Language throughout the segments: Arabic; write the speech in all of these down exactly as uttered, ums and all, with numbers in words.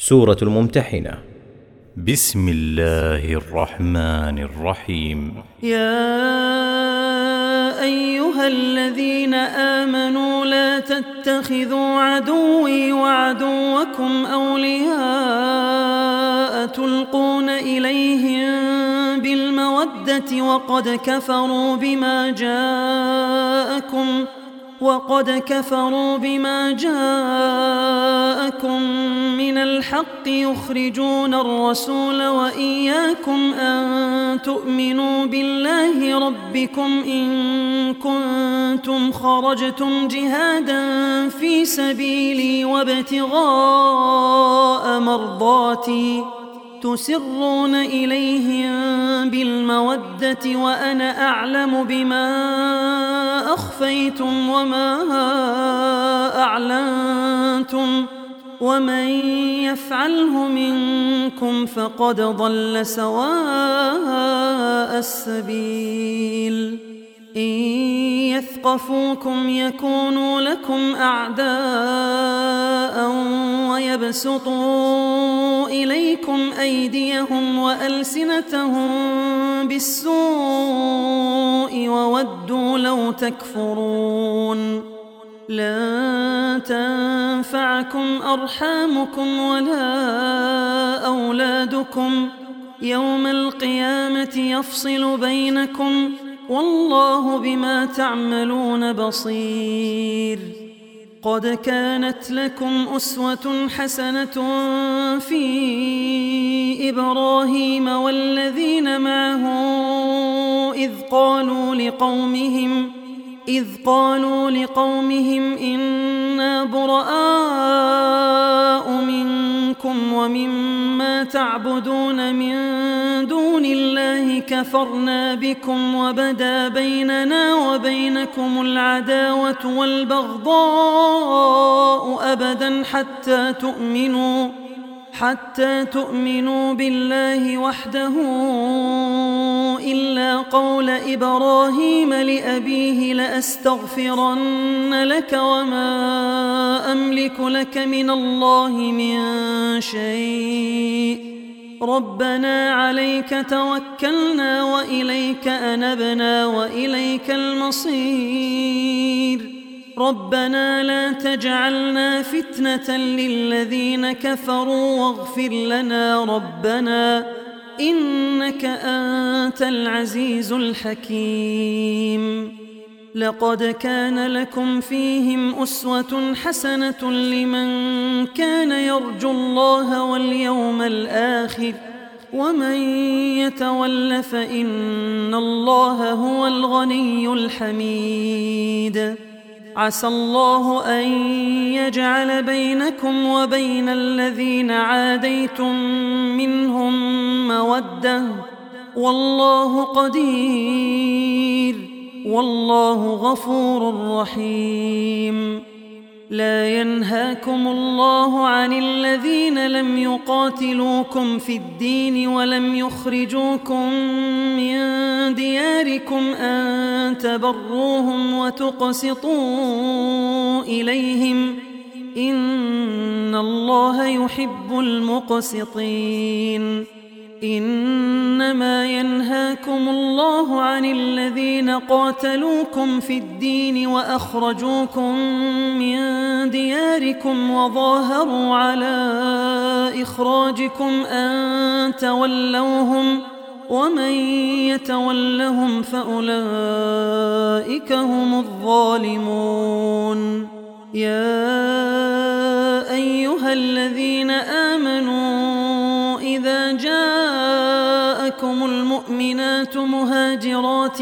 سورة الممتحنة. بسم الله الرحمن الرحيم. يا أيها الذين آمنوا لا تتخذوا عدوي وعدوكم أولياء تلقون إليهم بالمودة وقد كفروا بما جاءكم وقد كفروا بما جاءكم من الحق يخرجون الرسول وإياكم أن تؤمنوا بالله ربكم إن كنتم خرجتم جهادا في سبيلي وابتغاء مرضاتي تسرون إليهم بالمودة وأنا أعلم بما أخفيتم وما أعلنتم ومن يفعله منكم فقد ضل سواء السبيل. إن يثقفوكم يكونوا لكم أعداء ويبسطوا إليكم أيديهم وألسنتهم بالسوء وودوا لو تكفرون. لن تنفعكم أرحامكم ولا أولادكم يوم القيامة يفصل بينكم والله بما تعملون بصير. قد كانت لكم أسوة حسنة في إبراهيم والذين معه إذ قالوا لقومهم إذ قالوا لقومهم إنا براء منكم ومما تعبدون من دون الله كفرنا بكم وبدا بيننا وبينكم العداوة والبغضاء أبدا حتى تؤمنوا حتى تؤمنوا بالله وحده إلا قول إبراهيم لأبيه لأستغفرن لك وما أملك لك من الله من شيء ربنا عليك توكلنا وإليك أنبنا وإليك المصير. ربنا لا تجعلنا فتنة للذين كفروا واغفر لنا ربنا إنك أنت العزيز الحكيم. لقد كان لكم فيهم أسوة حسنة لمن كان يرجو الله واليوم الآخر ومن يتول فإن الله هو الغني الحميد. عسى الله أن يجعل بينكم وبين الذين عاديتم منهم مودة والله قدير والله غفور رحيم. لا ينهاكم الله عن الذين لم يقاتلوكم في الدين ولم يخرجوكم من دياركم أن تبروهم وتقسطوا إليهم إن الله يحب المقسطين. إنما ينهاكم الله عن الذين قاتلوكم في الدين وأخرجوكم من دياركم وظاهروا على إخراجكم أن تولوهم ومن يتولهم فأولئك هم الظالمون. يا أيها الذين آمنوا إذا جاءكم المؤمنات مهاجرات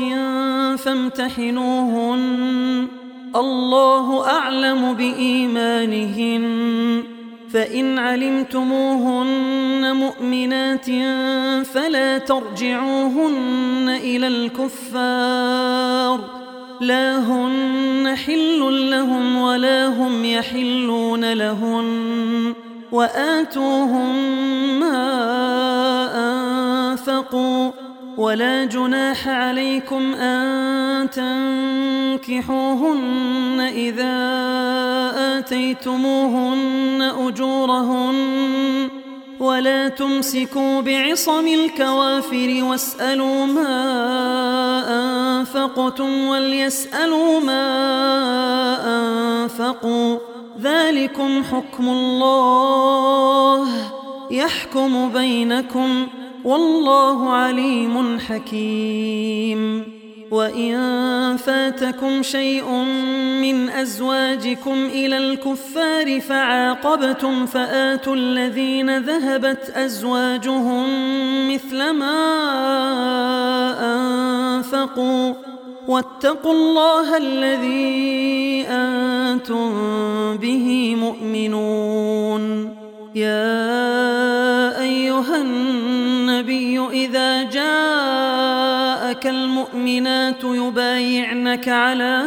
فامتحنوهن الله أعلم بإيمانهن فإن علمتموهن مؤمنات فلا ترجعوهن إلى الكفار لا هن حل لهم ولا هم يحلون لهن وآتوهم ما أنفقوا ولا جناح عليكم أن تنكحوهن إذا آتيتموهن أجورهن ولا تمسكوا بعصم الكوافر واسألوا ما أنفقتم وليسألوا ما أنفقوا ذلكم حكم الله يحكم بينكم والله عليم حكيم. وإن فاتكم شيء من أزواجكم إلى الكفار فعاقبتم فآتوا الذين ذهبت أزواجهم مثل ما أنفقوا واتقوا الله الذي أنتم به مؤمنون. يا أيها النبي إذا جاءك المؤمنات يبايعنك على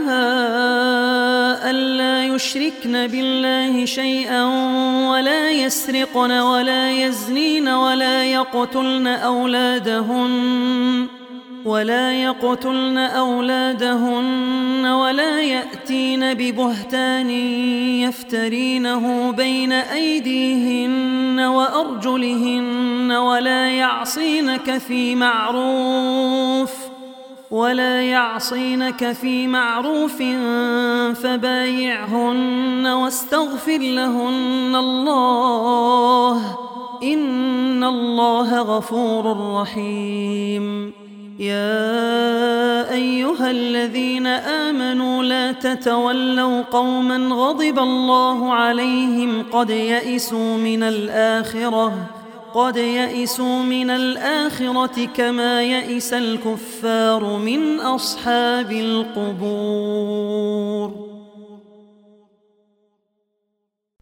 ألا يشركن بالله شيئا ولا يسرقن ولا يزنين ولا يقتلن أولادهن ولا يقتلن أولادهن ولا يأتين ببهتان يفترينه بين أيديهن وأرجلهن ولا يعصينك في معروف ولا يعصينك في معروف فبايعهن واستغفر لهن الله إن الله غفور رحيم. يا أيها الذين آمنوا لا تتولوا قوما غضب الله عليهم قد يئسوا من الآخرة قد يئسوا من الآخرة كما يئس الكفار من أصحاب القبور.